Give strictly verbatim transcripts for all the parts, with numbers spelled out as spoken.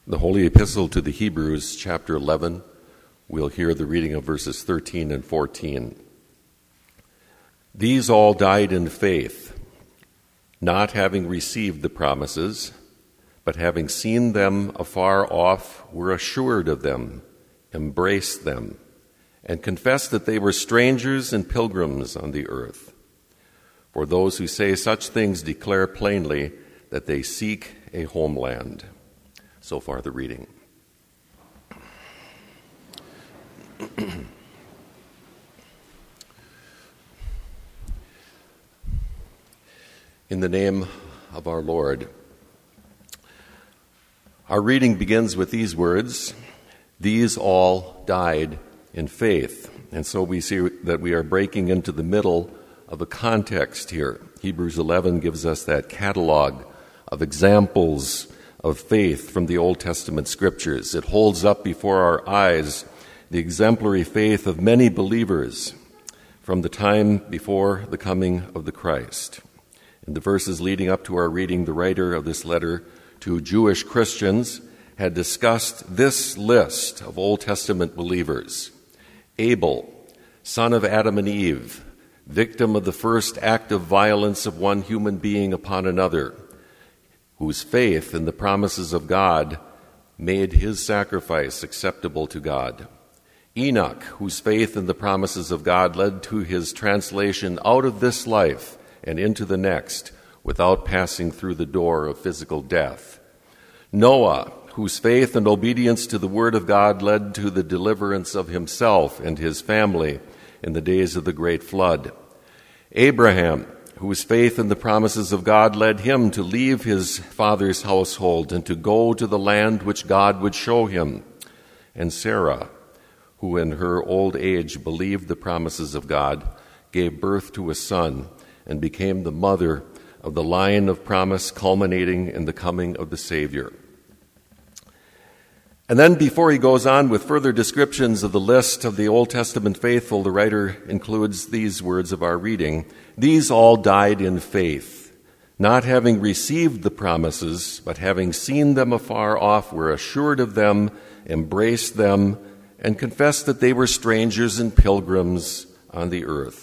The Holy Epistle to the Hebrews, chapter eleven, we'll hear the reading of verses thirteen and fourteen. These all died in faith, not having received the promises, but having seen them afar off, were assured of them, embraced them, and confessed that they were strangers and pilgrims on the earth. For those who say such things declare plainly that they seek a homeland. So far, the reading. In the name of our Lord. Our reading begins with these words, "These all died in faith." And so we see that we are breaking into the middle of a context here. Hebrews eleven gives us that catalog of examples of faith from the Old Testament scriptures. It holds up before our eyes the exemplary faith of many believers from the time before the coming of the Christ. In the verses leading up to our reading, the writer of this letter to Jewish Christians had discussed this list of Old Testament believers. Abel, son of Adam and Eve, victim of the first act of violence of one human being upon another, whose faith in the promises of God made his sacrifice acceptable to God. Enoch, whose faith in the promises of God led to his translation out of this life and into the next without passing through the door of physical death. Noah, whose faith and obedience to the word of God led to the deliverance of himself and his family in the days of the great flood. Abraham, whose faith in the promises of God led him to leave his father's household and to go to the land which God would show him. And Sarah, who in her old age believed the promises of God, gave birth to a son and became the mother of the line of promise culminating in the coming of the Savior. And then before he goes on with further descriptions of the list of the Old Testament faithful, the writer includes these words of our reading. These all died in faith, not having received the promises, but having seen them afar off, were assured of them, embraced them, and confessed that they were strangers and pilgrims on the earth.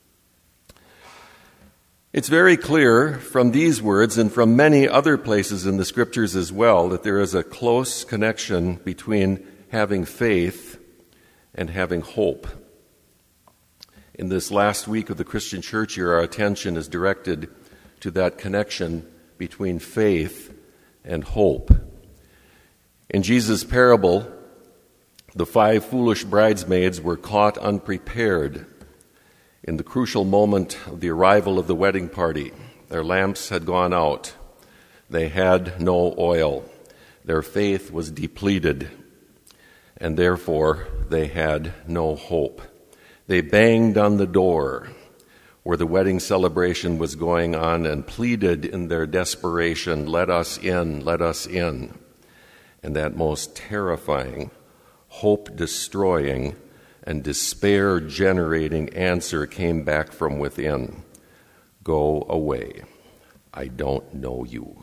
It's very clear from these words and from many other places in the scriptures as well that there is a close connection between having faith and having hope. In this last week of the Christian church year, our attention is directed to that connection between faith and hope. In Jesus' parable, the five foolish bridesmaids were caught unprepared in the crucial moment of the arrival of the wedding party. Their lamps had gone out. They had no oil. Their faith was depleted, and therefore they had no hope. They banged on the door where the wedding celebration was going on and pleaded in their desperation, "Let us in, let us in." And that most terrifying, hope-destroying, and despair-generating answer came back from within. "Go away. I don't know you."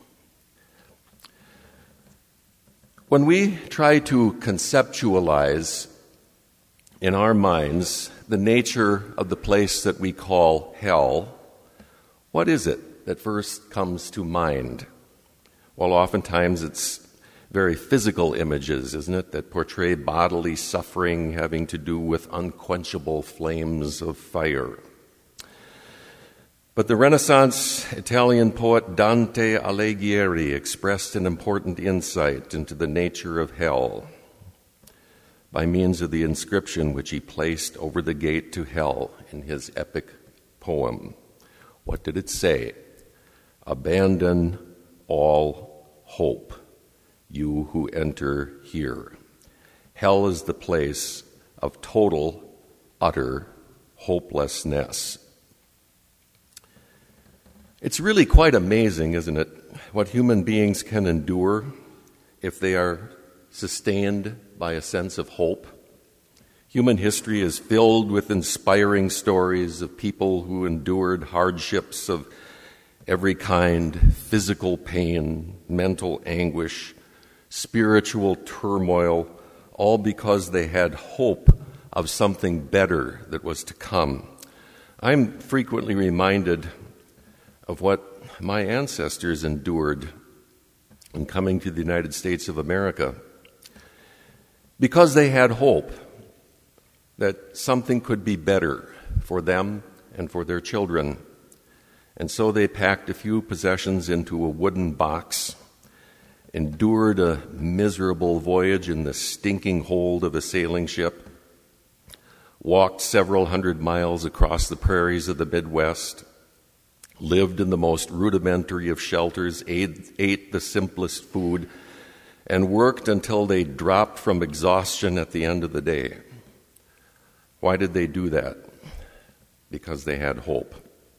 When we try to conceptualize in our minds the nature of the place that we call hell, what is it that first comes to mind? Well, oftentimes it's very physical images, isn't it, that portray bodily suffering having to do with unquenchable flames of fire. But the Renaissance Italian poet Dante Alighieri expressed an important insight into the nature of hell by means of the inscription which he placed over the gate to hell in his epic poem. What did it say? "Abandon all hope, you who enter here." Hell is the place of total, utter hopelessness. It's really quite amazing, isn't it, what human beings can endure if they are sustained by a sense of hope. Human history is filled with inspiring stories of people who endured hardships of every kind, physical pain, mental anguish, spiritual turmoil, all because they had hope of something better that was to come. I'm frequently reminded of what my ancestors endured in coming to the United States of America, because they had hope that something could be better for them and for their children. And so they packed a few possessions into a wooden box, endured a miserable voyage in the stinking hold of a sailing ship, walked several hundred miles across the prairies of the Midwest, lived in the most rudimentary of shelters, ate, ate the simplest food, and worked until they dropped from exhaustion at the end of the day. Why did they do that? Because they had hope.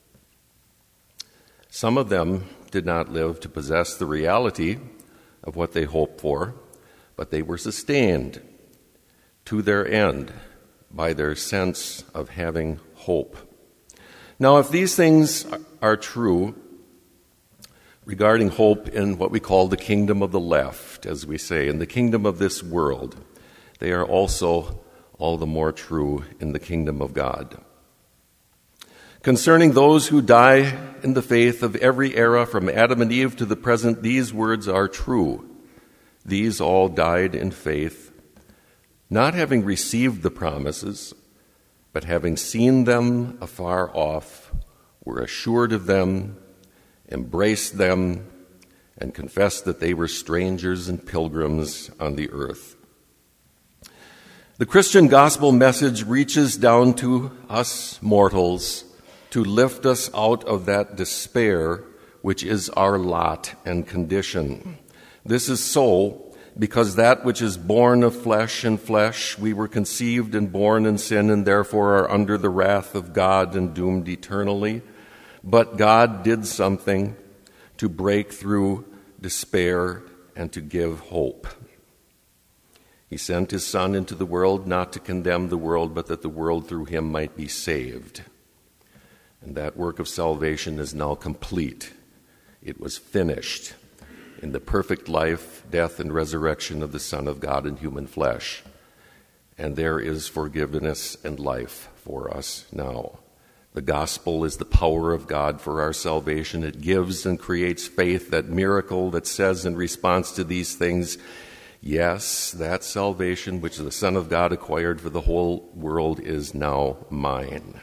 Some of them did not live to possess the reality of what they hoped for, but they were sustained to their end by their sense of having hope. Now, if these things are true regarding hope in what we call the kingdom of the left, as we say, in the kingdom of this world, they are also all the more true in the kingdom of God. Concerning those who die in the faith of every era from Adam and Eve to the present, these words are true. These all died in faith, not having received the promises, but having seen them afar off, were assured of them, embraced them, and confessed that they were strangers and pilgrims on the earth. The Christian gospel message reaches down to us mortals to lift us out of that despair which is our lot and condition. This is so because that which is born of flesh and flesh, we were conceived and born in sin and therefore are under the wrath of God and doomed eternally. But God did something to break through despair and to give hope. He sent his Son into the world not to condemn the world, but that the world through him might be saved. And that work of salvation is now complete. It was finished in the perfect life, death, and resurrection of the Son of God in human flesh. And there is forgiveness and life for us now. The gospel is the power of God for our salvation. It gives and creates faith, that miracle that says in response to these things, yes, that salvation which the Son of God acquired for the whole world is now mine.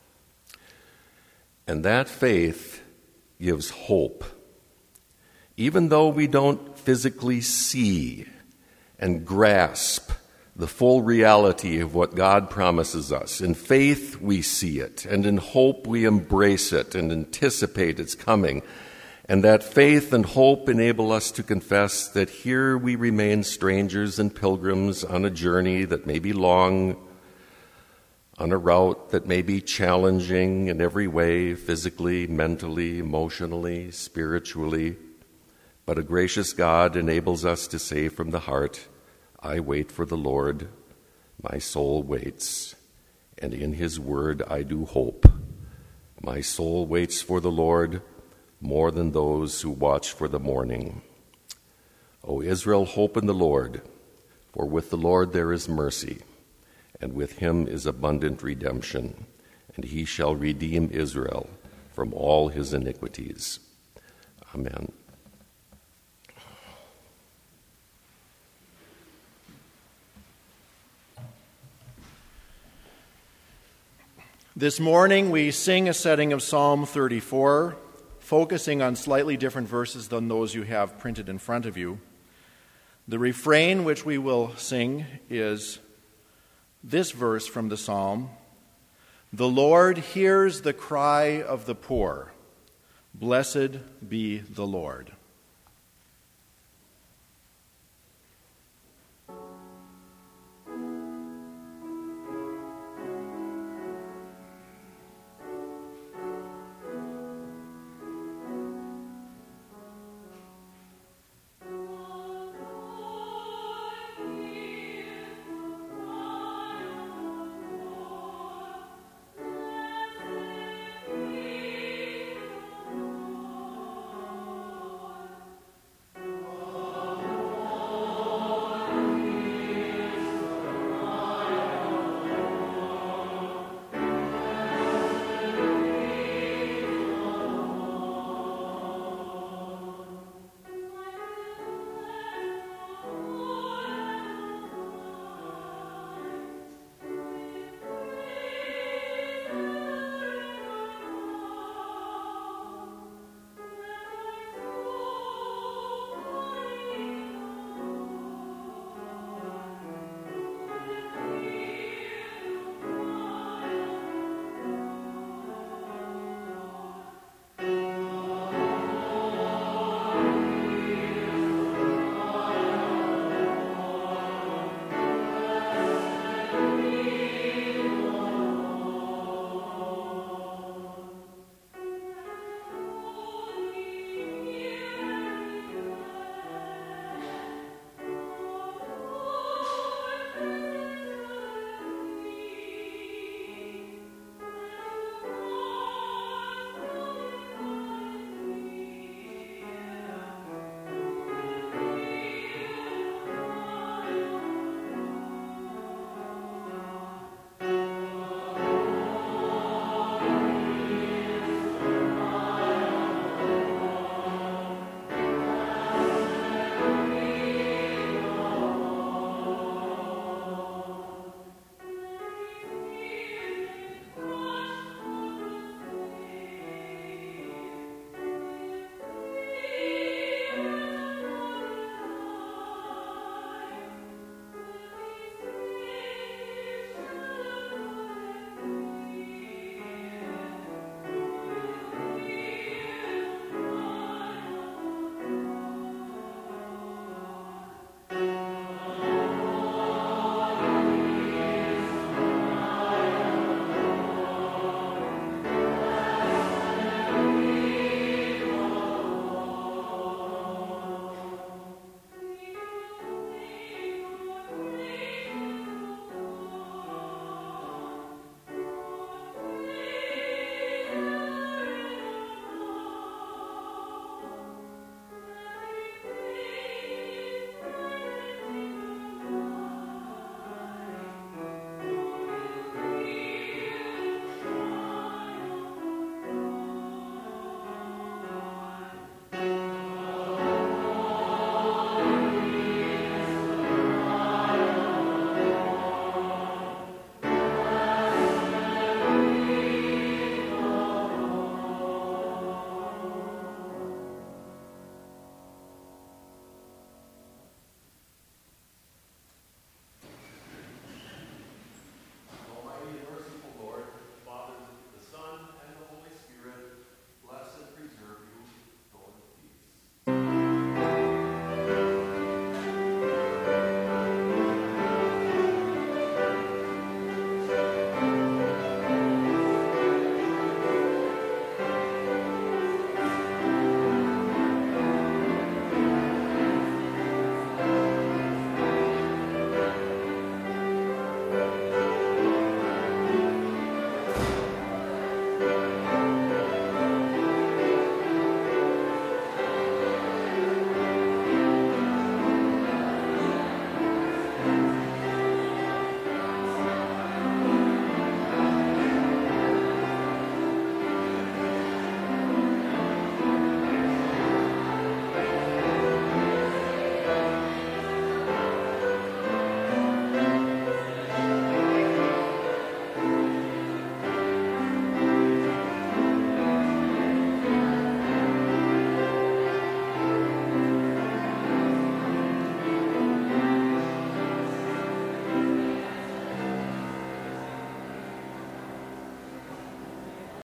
And that faith gives hope. Even though we don't physically see and grasp the full reality of what God promises us, in faith we see it, and in hope we embrace it and anticipate its coming. And that faith and hope enable us to confess that here we remain strangers and pilgrims on a journey that may be long, on a route that may be challenging in every way, physically, mentally, emotionally, spiritually. But a gracious God enables us to say from the heart, I wait for the Lord, my soul waits, and in his word I do hope. My soul waits for the Lord more than those who watch for the morning. O Israel, hope in the Lord, for with the Lord there is mercy, and with him is abundant redemption, and he shall redeem Israel from all his iniquities. Amen. This morning we sing a setting of Psalm thirty-four, focusing on slightly different verses than those you have printed in front of you. The refrain which we will sing is this verse from the psalm: The Lord hears the cry of the poor. Blessed be the Lord.